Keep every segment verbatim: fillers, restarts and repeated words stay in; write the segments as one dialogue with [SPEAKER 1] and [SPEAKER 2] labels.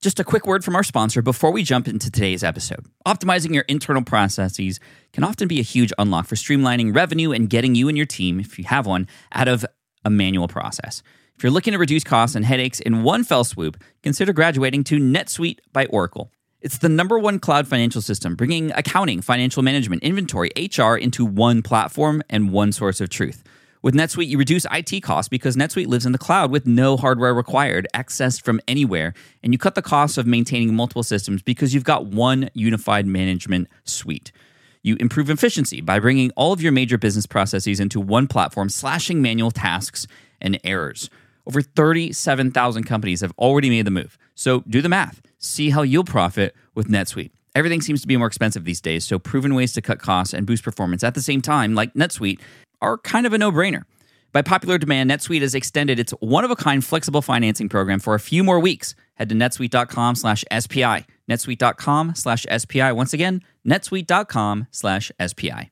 [SPEAKER 1] Just a quick word from our sponsor before we jump into today's episode. Optimizing your internal processes can often be a huge unlock for streamlining revenue and getting you and your team, if you have one, out of a manual process. If you're looking to reduce costs and headaches in one fell swoop, consider graduating to NetSuite by Oracle. It's the number one cloud financial system, bringing accounting, financial management, inventory, H R into one platform and one source of truth. With NetSuite, you reduce I T costs because NetSuite lives in the cloud with no hardware required, accessed from anywhere, and you cut the cost of maintaining multiple systems because you've got one unified management suite. You improve efficiency by bringing all of your major business processes into one platform, slashing manual tasks and errors. Over thirty-seven thousand companies have already made the move. So do the math. See how you'll profit with NetSuite. Everything seems to be more expensive these days, so proven ways to cut costs and boost performance at the same time, like NetSuite, are kind of a no-brainer. By popular demand, NetSuite has extended its one-of-a-kind flexible financing program for a few more weeks. Head to netsuite.com slash SPI. netsuite.com slash SPI. Once again, netsuite.com slash SPI.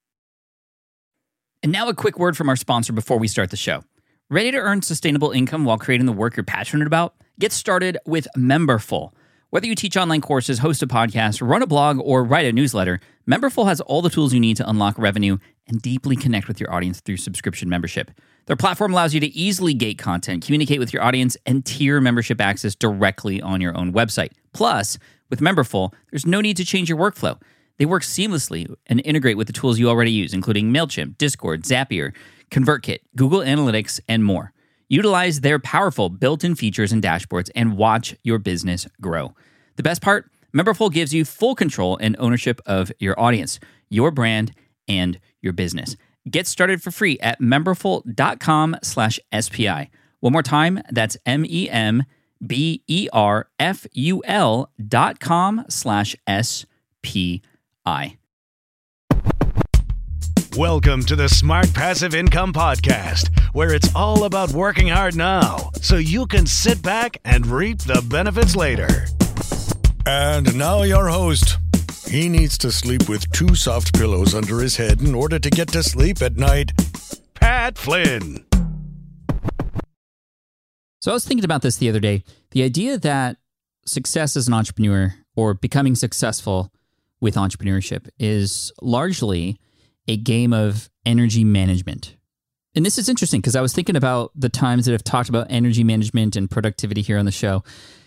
[SPEAKER 1] And now a quick word from our sponsor before we start the show. Ready to earn sustainable income while creating the work you're passionate about? Get started with Memberful. Whether you teach online courses, host a podcast, run a blog, or write a newsletter, Memberful has all the tools you need to unlock revenue and deeply connect with your audience through subscription membership. Their platform allows you to easily gate content, communicate with your audience, and tier membership access directly on your own website. Plus, with Memberful, there's no need to change your workflow. They work seamlessly and integrate with the tools you already use, including MailChimp, Discord, Zapier, ConvertKit, Google Analytics, and more. Utilize their powerful built-in features and dashboards and watch your business grow. The best part? Memberful gives you full control and ownership of your audience, your brand, and your business. Get started for free at memberful.com slash SPI. One more time, that's M-E-M-B-E-R-F-U-L dot com slash S-P-I.
[SPEAKER 2] Welcome to the Smart Passive Income Podcast, where it's all about working hard now so you can sit back and reap the benefits later.
[SPEAKER 3] And now your host. He needs to sleep with two soft pillows under his head in order to get to sleep at night.
[SPEAKER 2] Pat Flynn.
[SPEAKER 1] So I was thinking about this the other day. The idea that success as an entrepreneur or becoming successful with entrepreneurship is largely a game of energy management. And this is interesting because I was thinking about the times that I've talked about energy management and productivity here on the show.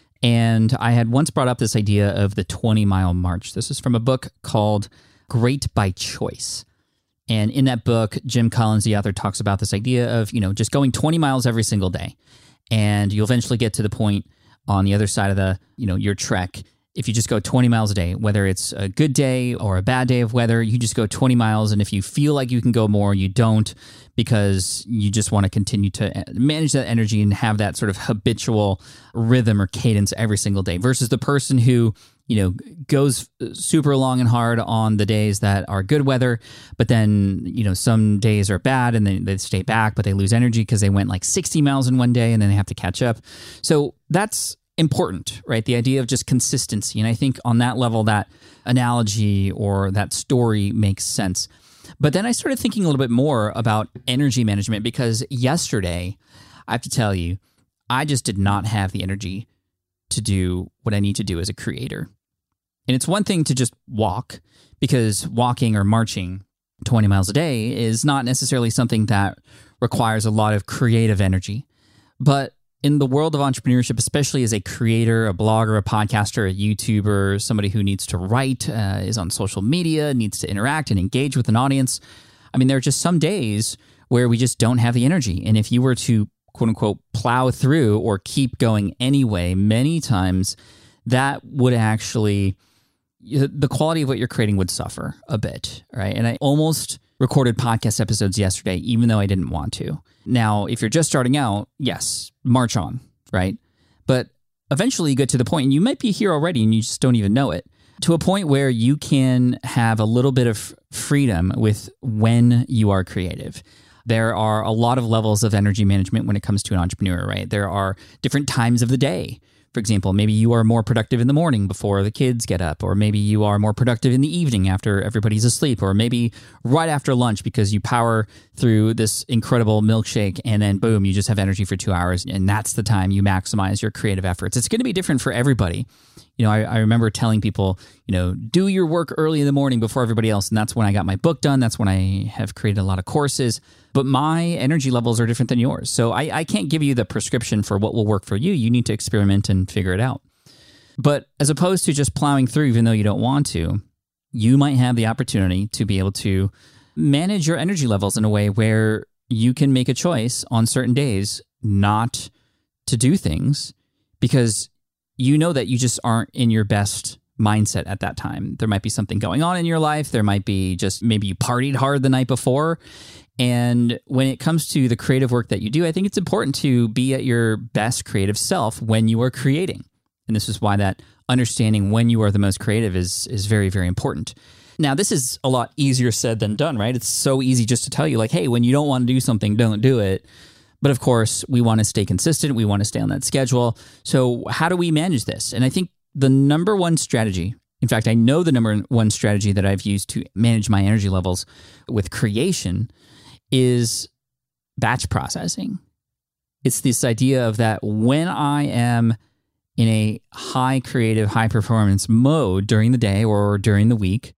[SPEAKER 1] And I had once brought up this idea of the twenty-mile march. This is from a book called Great by Choice. And in that book, Jim Collins, the author, talks about this idea of, you know, just going twenty miles every single day. And you'll eventually get to the point on the other side of the, you know, your trek. If you just go twenty miles a day, whether it's a good day or a bad day of weather, you just go twenty miles. And if you feel like you can go more, you don't, because you just want to continue to manage that energy and have that sort of habitual rhythm or cadence every single day versus the person who, you know, goes super long and hard on the days that are good weather, but then, you know, some days are bad and then they stay back, but they lose energy because they went like sixty miles in one day and then they have to catch up. So that's important, right? The idea of just consistency. And I think on that level, that analogy or that story makes sense. But then I started thinking a little bit more about energy management because yesterday, I have to tell you, I just did not have the energy to do what I need to do as a creator. And it's one thing to just walk, because walking or marching twenty miles a day is not necessarily something that requires a lot of creative energy. But in the world of entrepreneurship, especially as a creator, a blogger, a podcaster, a YouTuber, somebody who needs to write, uh, is on social media, needs to interact and engage with an audience, I mean, there are just some days where we just don't have the energy. And if you were to, quote unquote, plow through or keep going anyway, many times that would actually, the quality of what you're creating would suffer a bit, right? And I almost recorded podcast episodes yesterday, even though I didn't want to. Now, if you're just starting out, yes, march on, right? But eventually you get to the point, and you might be here already and you just don't even know it, to a point where you can have a little bit of freedom with when you are creative. There are a lot of levels of energy management when it comes to an entrepreneur, right? There are different times of the day For example, maybe you are more productive in the morning before the kids get up, or maybe you are more productive in the evening after everybody's asleep, or maybe right after lunch because you power through this incredible milkshake and then boom, you just have energy for two hours and that's the time you maximize your creative efforts. It's going to be different for everybody. You know, I, I remember telling people, you know, do your work early in the morning before everybody else. And that's when I got my book done. That's when I have created a lot of courses. But my energy levels are different than yours. So I, I can't give you the prescription for what will work for you. You need to experiment and figure it out. But as opposed to just plowing through, even though you don't want to, you might have the opportunity to be able to manage your energy levels in a way where you can make a choice on certain days not to do things because you know that you just aren't in your best mindset at that time. There might be something going on in your life. There might be just maybe you partied hard the night before. And when it comes to the creative work that you do, I think it's important to be at your best creative self when you are creating. And this is why that understanding when you are the most creative is, is very, very important. Now, this is a lot easier said than done, right? It's so easy just to tell you like, hey, when you don't want to do something, don't do it. But of course, we want to stay consistent. We want to stay on that schedule. So how do we manage this? And I think the number one strategy, in fact, I know the number one strategy that I've used to manage my energy levels with creation is batch processing. It's this idea of that when I am in a high creative, high performance mode during the day or during the week,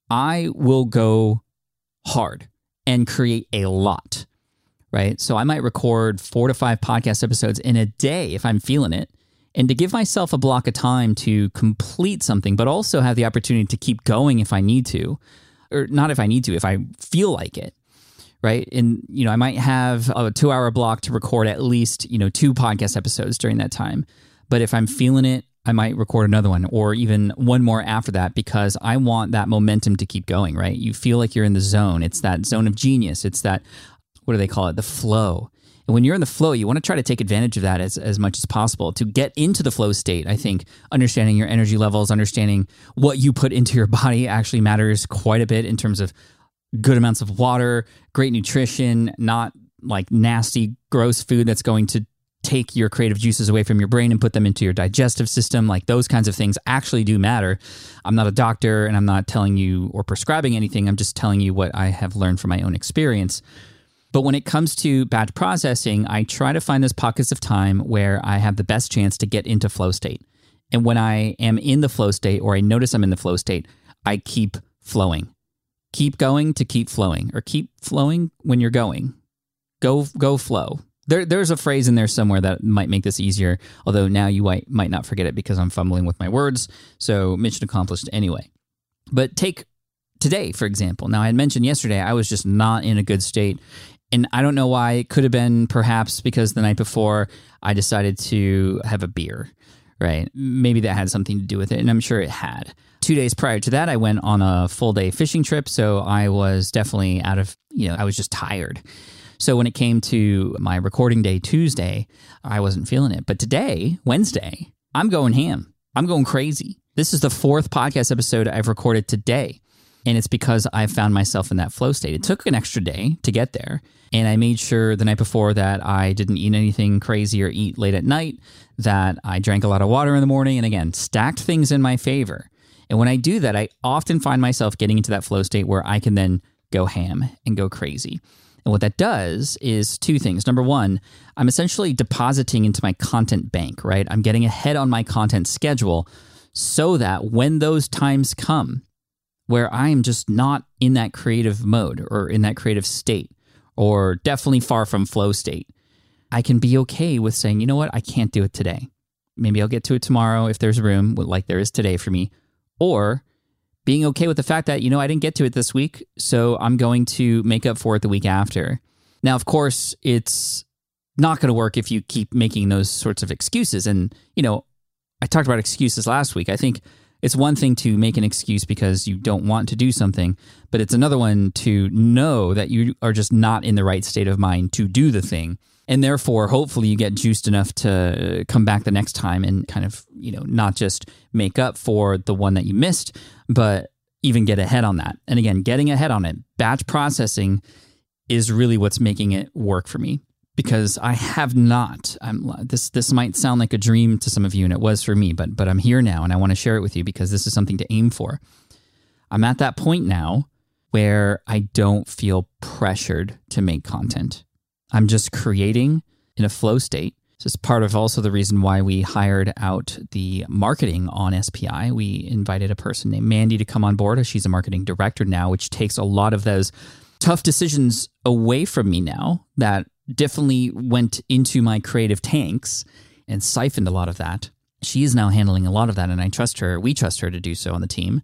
[SPEAKER 1] I will go hard and create a lot. Right? So I might record four to five podcast episodes in a day if I'm feeling it. And to give myself a block of time to complete something, but also have the opportunity to keep going if I need to, or not if I need to, if I feel like it. Right? And, you know, I might have a two hour block to record at least, you know, two podcast episodes during that time. But if I'm feeling it, I might record another one or even one more after that because I want that momentum to keep going, right? You feel like you're in the zone. It's that zone of genius. It's that, what do they call it? The flow. And when you're in the flow, you want to try to take advantage of that as, as much as possible. To get into the flow state, I think understanding your energy levels, understanding what you put into your body actually matters quite a bit in terms of good amounts of water, great nutrition, not like nasty, gross food that's going to take your creative juices away from your brain and put them into your digestive system. Like those kinds of things actually do matter. I'm not a doctor and I'm not telling you or prescribing anything. I'm just telling you what I have learned from my own experience. But when it comes to batch processing, I try to find those pockets of time where I have the best chance to get into flow state. And when I am in the flow state or I notice I'm in the flow state, I keep flowing. Keep going to keep flowing, or keep flowing when you're going. Go, go flow. There, there's a phrase in there somewhere that might make this easier, although now you might, might not forget it because I'm fumbling with my words. So mission accomplished anyway. But take today, for example. Now, I had mentioned yesterday I was just not in a good state. And I don't know why. It could have been perhaps because the night before I decided to have a beer, right? Maybe that had something to do with it, and I'm sure it had. Two days prior to that, I went on a full day fishing trip, so I was definitely out of, you know, I was just tired. So when it came to my recording day Tuesday, I wasn't feeling it. But today, Wednesday, I'm going ham. I'm going crazy. This is the fourth podcast episode I've recorded today. And it's because I found myself in that flow state. It took an extra day to get there. And I made sure the night before that I didn't eat anything crazy or eat late at night, that I drank a lot of water in the morning, and again, stacked things in my favor. And when I do that, I often find myself getting into that flow state where I can then go ham and go crazy. And what that does is two things. Number one, I'm essentially depositing into my content bank, right? I'm getting ahead on my content schedule so that when those times come, where I am just not in that creative mode or in that creative state, or definitely far from flow state, I can be okay with saying, you know what, I can't do it today. Maybe I'll get to it tomorrow if there's room, like there is today for me. Or being okay with the fact that, you know, I didn't get to it this week, so I'm going to make up for it the week after. Now, of course, it's not going to work if you keep making those sorts of excuses. And, you know, I talked about excuses last week. I think it's one thing to make an excuse because you don't want to do something, but it's another one to know that you are just not in the right state of mind to do the thing. And therefore, hopefully you get juiced enough to come back the next time and kind of, you know, not just make up for the one that you missed, but even get ahead on that. And again, getting ahead on it, batch processing is really what's making it work for me. because I have not. I'm, this this might sound like a dream to some of you, and it was for me, but but I'm here now, and I want to share it with you because this is something to aim for. I'm at that point now where I don't feel pressured to make content. I'm just creating in a flow state. This is part of also the reason why we hired out the marketing on S P I. We invited a person named Mandy to come on board. She's a marketing director now, which takes a lot of those tough decisions away from me now that definitely went into my creative tanks and siphoned a lot of that. She is now handling a lot of that, and I trust her. We trust her to do so on the team,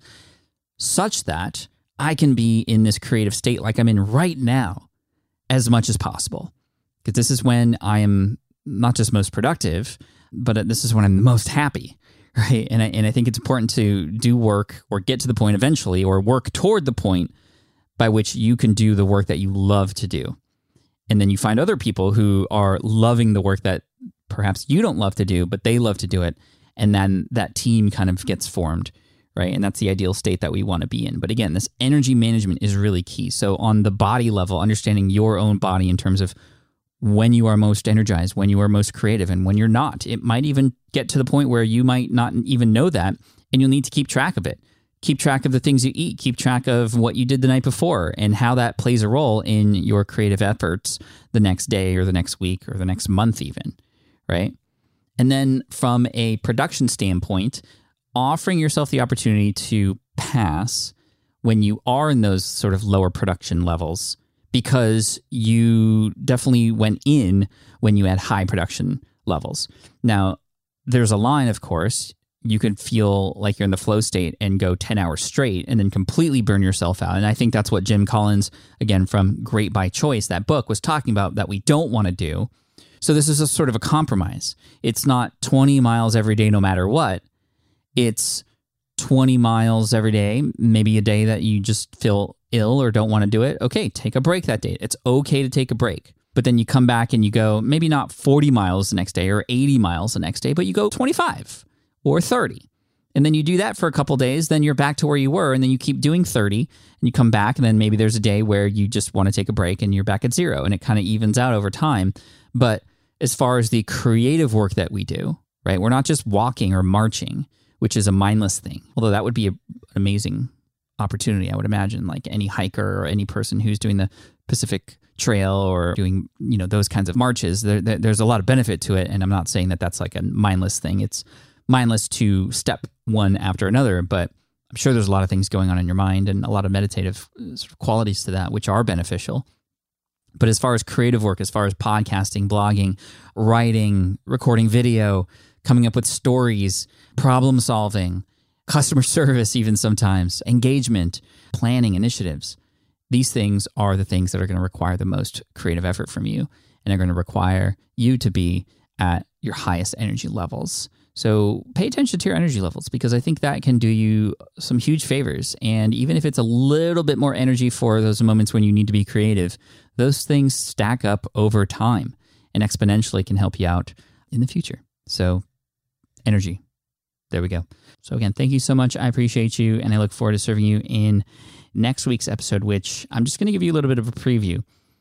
[SPEAKER 1] such that I can be in this creative state like I'm in right now as much as possible. Because this is when I am not just most productive, but this is when I'm most happy, right? And I, and I think it's important to do work or get to the point eventually, or work toward the point by which you can do the work that you love to do. And then you find other people who are loving the work that perhaps you don't love to do, but they love to do it. And then that team kind of gets formed, right? And that's the ideal state that we want to be in. But again, this energy management is really key. So on the body level, understanding your own body in terms of when you are most energized, when you are most creative, and when you're not. It might even get to the point where you might not even know that, and you'll need to keep track of it. Keep track of the things you eat. Keep track of what you did the night before and how that plays a role in your creative efforts the next day or the next week or the next month even, right? And then from a production standpoint, offering yourself the opportunity to pass when you are in those sort of lower production levels, because you definitely went in when you had high production levels. Now, there's a line, of course. You could feel like you're in the flow state and go ten hours straight and then completely burn yourself out. And I think that's what Jim Collins, again, from Great by Choice, that book, was talking about, that we don't want to do. So this is a sort of a compromise. It's not twenty miles every day no matter what. It's twenty miles every day, maybe a day that you just feel ill or don't want to do it. Okay, take a break that day. It's okay to take a break. But then you come back and you go maybe not forty miles the next day or eighty miles the next day, but you go twenty-five or thirty. And then you do that for a couple days, then you're back to where you were, and then you keep doing thirty, and you come back, and then maybe there's a day where you just want to take a break and you're back at zero, and it kind of evens out over time. But as far as the creative work that we do, right, we're not just walking or marching, which is a mindless thing, although that would be a, an amazing opportunity, I would imagine, like any hiker or any person who's doing the Pacific Trail or doing, you know, those kinds of marches. There, there, there's a lot of benefit to it, and I'm not saying that that's like a mindless thing. It's mindless to step one after another, but I'm sure there's a lot of things going on in your mind and a lot of meditative sort of qualities to that, which are beneficial. But as far as creative work, as far as podcasting, blogging, writing, recording video, coming up with stories, problem solving, customer service, even sometimes, engagement, planning, initiatives. These things are the things that are going to require the most creative effort from you, and are going to require you to be at your highest energy levels. So pay attention to your energy levels, because I think that can do you some huge favors. And even if it's a little bit more energy for those moments when you need to be creative, those things stack up over time and exponentially can help you out in the future. So energy. There we go. So again, thank you so much. I appreciate you, and I look forward to serving you in next week's episode, which I'm just going to give you a little bit of a preview.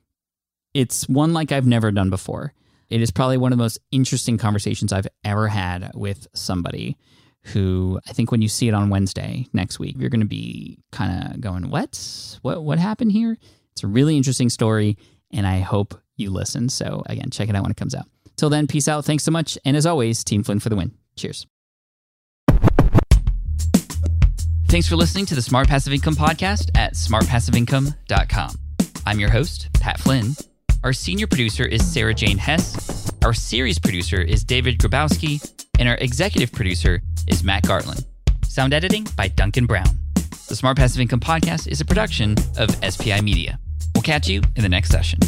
[SPEAKER 1] It's one like I've never done before. It is probably one of the most interesting conversations I've ever had with somebody who, I think when you see it on Wednesday next week, you're going to be kind of going, what? What what happened here? It's a really interesting story, and I hope you listen. So again, check it out when it comes out. Till then, peace out. Thanks so much. And as always, Team Flynn for the win. Cheers. Thanks for listening to the Smart Passive Income Podcast at smart passive income dot com. I'm your host, Pat Flynn. Our senior producer is Sarah Jane Hess. Our series producer is David Grabowski. And our executive producer is Matt Gartland. Sound editing by Duncan Brown. The Smart Passive Income Podcast is a production of S P I Media. We'll catch you in the next session.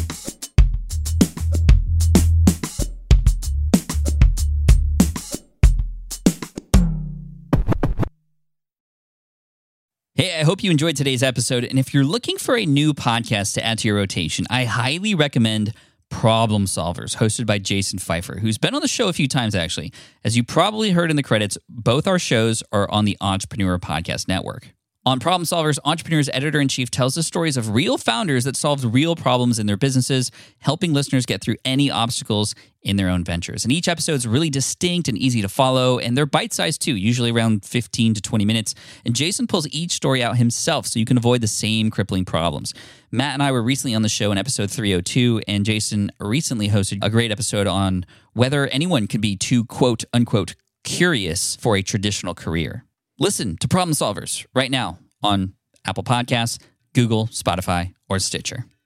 [SPEAKER 1] Hey, I hope you enjoyed today's episode. And if you're looking for a new podcast to add to your rotation, I highly recommend Problem Solvers, hosted by Jason Pfeiffer, who's been on the show a few times, actually. As you probably heard in the credits, both our shows are on the Entrepreneur Podcast Network. On Problem Solvers, Entrepreneur's Editor-in-Chief tells the stories of real founders that solved real problems in their businesses, helping listeners get through any obstacles in their own ventures. And each episode is really distinct and easy to follow, and they're bite-sized too, usually around fifteen to twenty minutes. And Jason pulls each story out himself so you can avoid the same crippling problems. Matt and I were recently on the show in episode three oh two, and Jason recently hosted a great episode on whether anyone could be too quote-unquote curious for a traditional career. Listen to Problem Solvers right now on Apple Podcasts, Google, Spotify, or Stitcher.